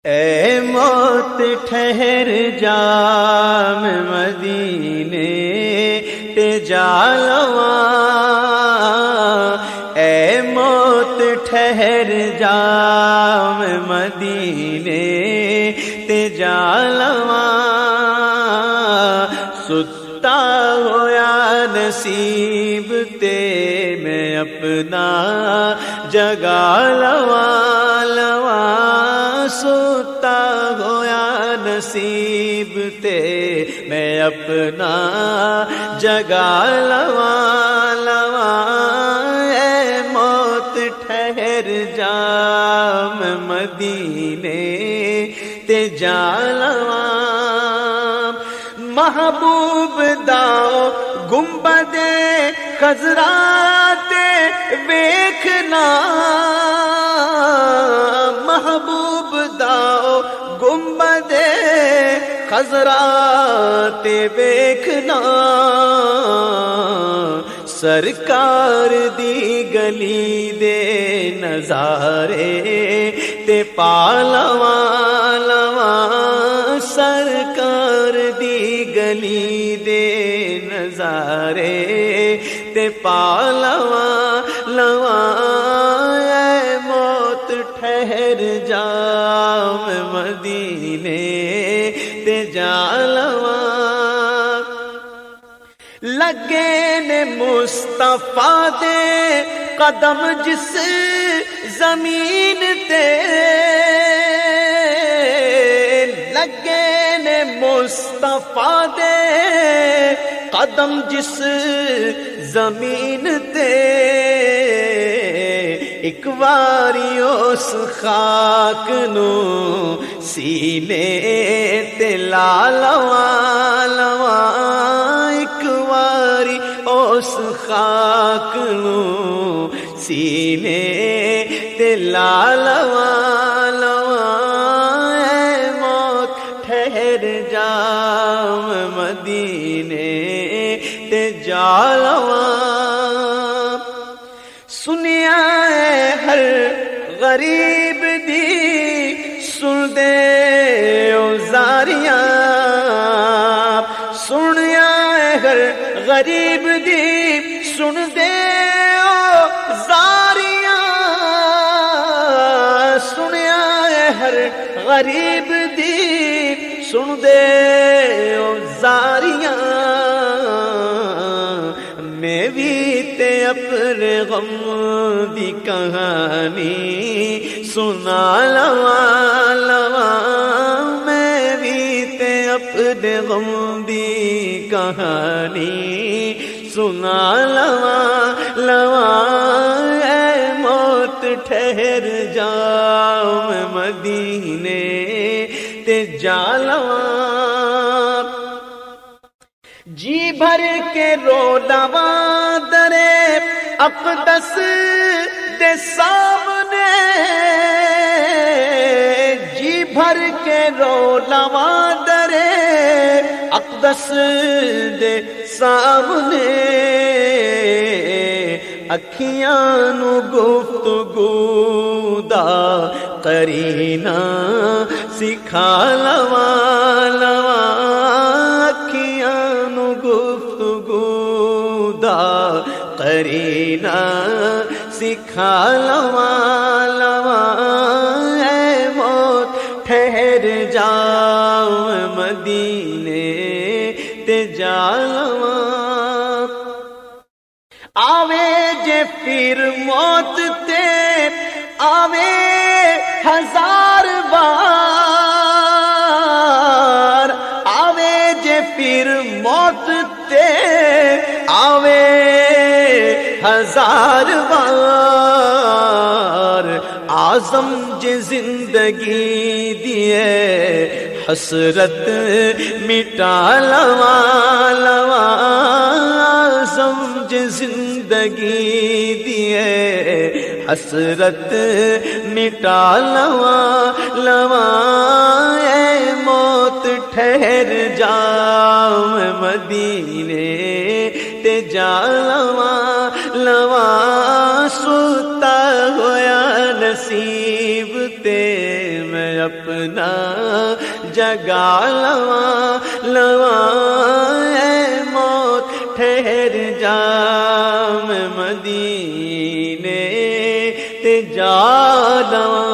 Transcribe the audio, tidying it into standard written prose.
اے موت ٹھہر جا میں مدینے تے جا لواں، اے موت ٹھہر جا میں مدینے تے جا لواں، ستا ہویا نصیب تے میں اپنا جگا لواں لواں، ستا ہویا نصیب تے میں اپنا جگا لواں لواں، اے موت ٹھہر جا میں مدینے تے جا لواں، محبوب داؤ گنبد خضرا تے ویکھنا، محبوب داؤ گنبد خضرا تے ویکھنا، سرکار دی گلی دے نظارے تے پا لواں لواں، سرکار دی گلی دے نظارے تے پا لواں لواں، اے موت ٹھہر جا میں مدینے تے جا لواں، لگے نے مصطفیٰ دے قدم جس زمین تے، لگے نے مصطفیٰ دے قدم جس زمین تے، ایک واری اس خاک نو سینے تے لا لواں لواں، ایک واری اس خاک نو سینے تے لا لواں لواں، اے موت ٹھہر جا میں مدینے تے جا لواں، سنیا ہے ہر غریب دی سن دے او زاریاں، سنیا ہے ہر غریب دی سن دے او زاریاں، سنیا ہے ہر غریب دی سن دے او زاریاں، میں بھی تے اپنے غم دی کہانی سنا لواں لواں، میں بھی تے اپنے غم دی کہانی سنا لواں لواں، اے موت ٹھہر جا میں مدینے تے جا لواں، جی بھر کے رو لواں درے اقدس دے سامنے، جی بھر کے رو لواں درے اقدس دے سامنے، اکھیاں نو گفتگو دا قرینہ سکھا لواں لواں، اکھیاں نو گفتگو دا قرینہ سکھا لواں لواں، اے موت ٹھہر جا میں مدینے تے جا لواں، آوے جے پھر موت تے آوے ہزار بار، آوے جے پھر موت تے آوے ہزار بار، اعظم جے زندگی دیے حسرت مٹا لواں لواں، اعظم جے زندگی دیے حسرت مٹا لواں لواں، اے موت ٹھہر جا میں مدینے تے جا لواں لواں، ستا ہویا نصیب تے میں اپنا جگا لواں لواں، اے موت ٹھہر جا میں مدینے تے جا لواں۔